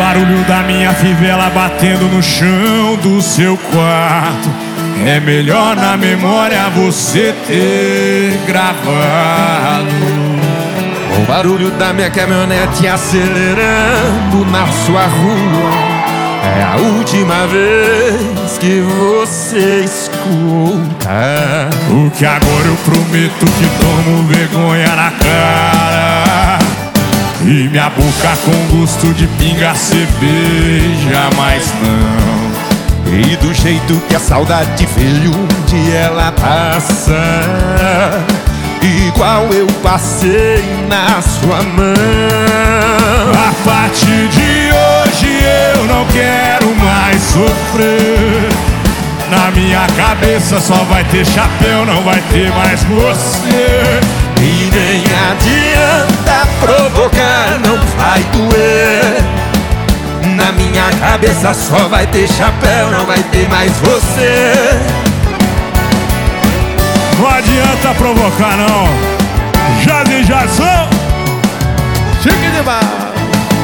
barulho da minha fivela batendo no chão do seu quarto. É melhor na memória você ter gravado. O barulho da minha caminhonete acelerando na sua rua. É a última vez que você escuta. Porque agora eu prometo que tomo vergonha na cara. E minha boca com gosto de pinga cê beija, mas não. E do jeito que a saudade veio, um dia ela passa, igual eu passei na sua mão. A partir de hoje eu não quero mais sofrer. Na minha cabeça só vai ter chapéu, não vai ter mais você. E nem adianta provocar, não vai doer. Na minha cabeça só vai ter chapéu, não vai ter mais você. Não adianta provocar não. Jazzy Jadson, Chique demais.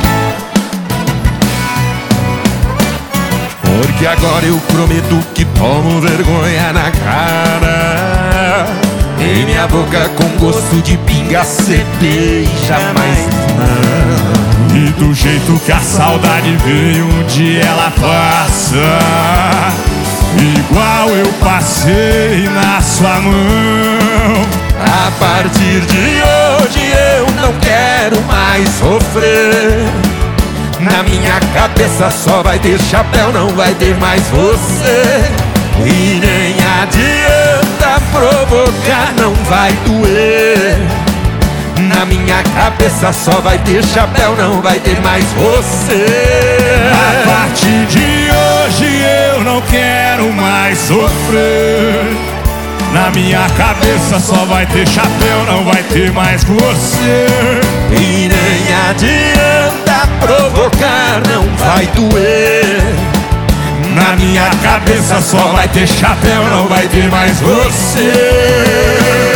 Porque agora eu prometo que tomo vergonha na cara. E minha boca com gosto de pinga cê beija, mas não. E do jeito que a saudade veio, um dia ela passa, igual eu passei na sua mão. A partir de hoje eu não quero mais sofrer. Na minha cabeça só vai ter chapéu, não vai ter mais você. E nem adianta provocar, não vai doer. Na minha cabeça só vai ter chapéu, não vai ter mais você. A partir de hoje eu não quero mais sofrer. Na minha cabeça só vai ter chapéu, não vai ter mais você. E nem adianta provocar, não vai doer. Na minha cabeça só vai ter chapéu, não vai ter mais você.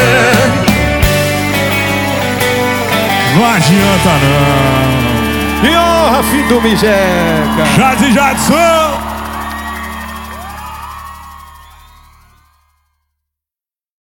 Não adianta não. E honra, filho do Mijeca. Jazzy Jadson.